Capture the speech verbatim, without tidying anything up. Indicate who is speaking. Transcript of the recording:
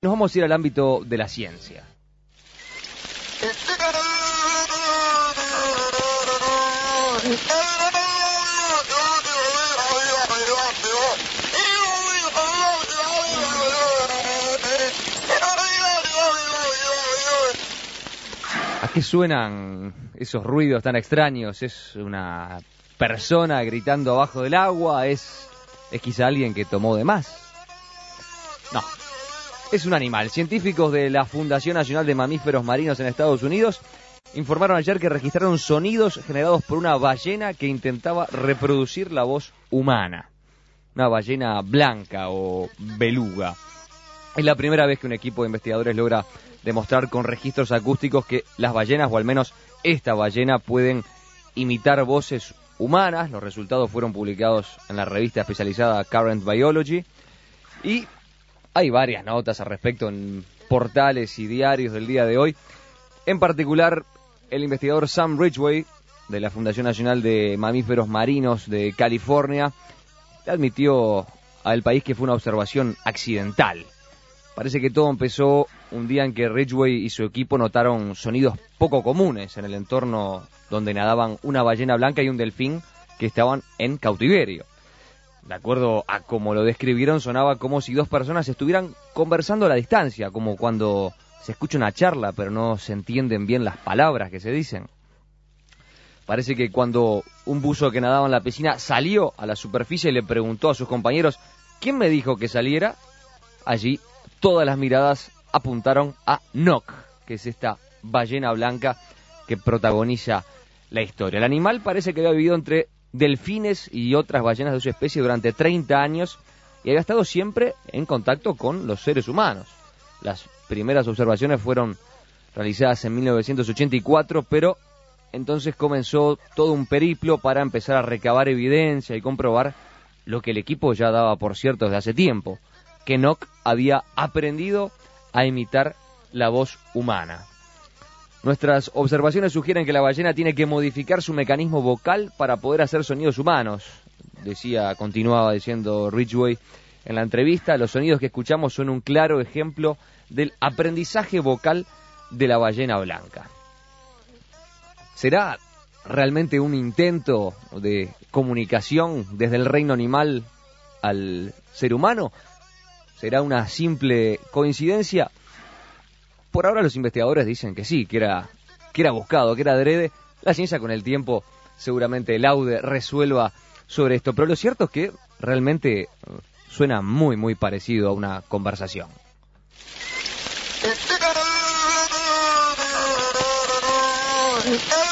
Speaker 1: Nos vamos a ir al ámbito de la ciencia. ¿A qué suenan esos ruidos tan extraños? ¿Es una persona gritando abajo del agua? ¿Es, es quizá alguien que tomó de más? No, es un animal. Científicos de la Fundación Nacional de Mamíferos Marinos en Estados Unidos informaron ayer que registraron sonidos generados por una ballena que intentaba reproducir la voz humana. Una ballena blanca o beluga. Es la primera vez que un equipo de investigadores logra demostrar con registros acústicos que las ballenas, o al menos esta ballena, pueden imitar voces humanas. Los resultados fueron publicados en la revista especializada Current Biology. Y hay varias notas al respecto en portales y diarios del día de hoy. En particular, el investigador Sam Ridgway, de la Fundación Nacional de Mamíferos Marinos de California, le admitió al país que fue una observación accidental. Parece que todo empezó un día en que Ridgway y su equipo notaron sonidos poco comunes en el entorno donde nadaban una ballena blanca y un delfín que estaban en cautiverio. De acuerdo a cómo lo describieron, sonaba como si dos personas estuvieran conversando a la distancia, como cuando se escucha una charla pero no se entienden bien las palabras que se dicen. Parece que cuando un buzo que nadaba en la piscina salió a la superficie y le preguntó a sus compañeros ¿quién me dijo que saliera?, allí todas las miradas apuntaron a Nock, que es esta ballena blanca que protagoniza la historia. El animal parece que había vivido entre delfines y otras ballenas de su especie durante treinta años y había estado siempre en contacto con los seres humanos. Las primeras observaciones fueron realizadas en mil novecientos ochenta y cuatro, pero entonces comenzó todo un periplo para empezar a recabar evidencia y comprobar lo que el equipo ya daba por cierto desde hace tiempo, que Nock había aprendido a imitar la voz humana. Nuestras observaciones sugieren que la ballena tiene que modificar su mecanismo vocal para poder hacer sonidos humanos, decía, continuaba diciendo Ridgway en la entrevista. Los sonidos que escuchamos son un claro ejemplo del aprendizaje vocal de la ballena blanca. ¿Será realmente un intento de comunicación desde el reino animal al ser humano? ¿Será una simple coincidencia? Por ahora los investigadores dicen que sí, que era, que era buscado, que era adrede. La ciencia con el tiempo seguramente laude, resuelva sobre esto. Pero lo cierto es que realmente suena muy, muy parecido a una conversación.
Speaker 2: Uh,